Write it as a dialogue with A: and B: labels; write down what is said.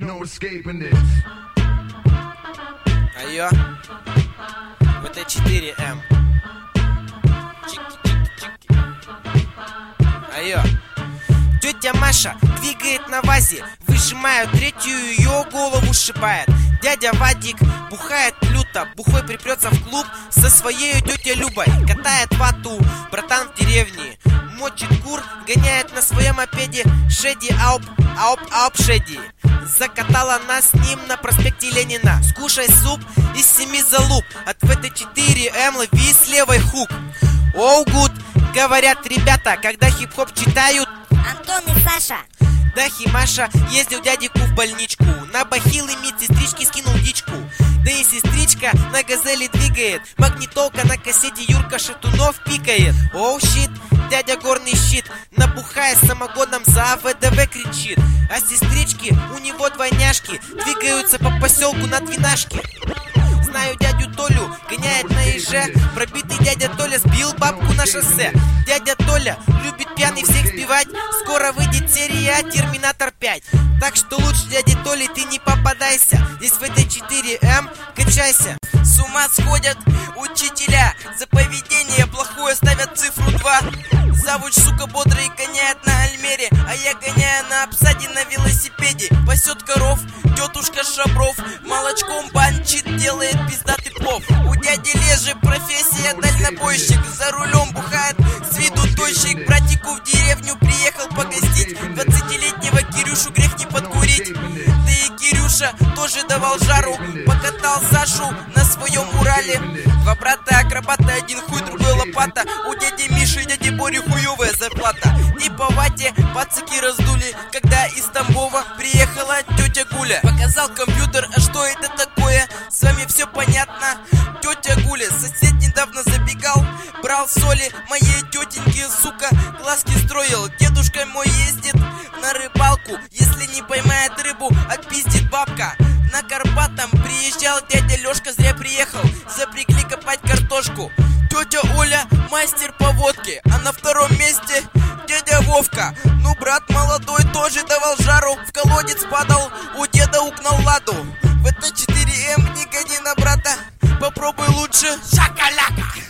A: no escaping this.
B: Айо, ВТ4М. Чики-чики-чики. Айо. Тетя Маша двигает на вазе, выжимают третью, ее голову сшибает. Дядя Вадик бухает люто, бухой припрется в клуб со своей тетей Любой. Катает вату, братан в деревне, мочит кур, гоняет на своем мопеде. Шеди, ауп, шеди. Закатала нас с ним на проспекте Ленина. Скушай суп из 7 залуп. От ВТ4М лови с левой хук. Оу, гуд, говорят ребята, когда хип-хоп читают.
C: Антон и Саша.
B: Дахи Маша ездил дядику в больничку. На бахилы медсестрички скинул дичку. Да и сестричка на газели двигает. Магнитолка на кассете Юрка Шатунов пикает. Оу, щит, дядя горный щит, набухая самогоном за ВДВ кричит. А сестрички у него двойняшки двигаются по поселку на двенашке. Знаю дядю Толю, гоняет на еже. Пробитый дядя Толя сбил бабку на шоссе. Дядя Толя любит пьяный всех сбивать. Скоро выйдет серия Терминатор 5. Так что лучше дяде Толе ты не попадайся. Здесь в ВТ4М качайся. С ума сходят учителя, за поведение плохое ставят цифру 2. Завуч, сука, бодрый гоняет на Альмере, а я гоняю на обсаде на велосипеде. Пасет коров, тетушка Шабров, молочком банчит, делает пиздатый плов. У дяди Лежи профессия дальнобойщик, за рулем бухает, с виду тощик. Братику в деревню приехал погостить, 20-летнего Кирюшу грех не подкурить. Да и Кирюша тоже давал жару, покатал Сашу на своем Урале. Два брата-акробата, один хуй, другой лопата. У дяди Миши и дяди Бори хуевая зарплата. И по вате пацаки раздули, когда из Тамбова приехала тетя Гуля. Показал компьютер, а что это такое? С вами все понятно. Тетя Гуля, сосед недавно забегал, брал соли моей тетеньки, сука, глазки строил. Дедушка мой ездит на рыбалку, если не поймает рыбу, отпиздит бабка. На Карпатом приезжал дядя Лёшка, зря приехал, запрягли копать картошку. Тетя Оля мастер по водке, а на втором месте дядя Вовка. Ну, брат молодой тоже давал жару, в колодец падал, у деда угнал ладу. ВТ4М не гони на брата, попробуй лучше. Шакаляка.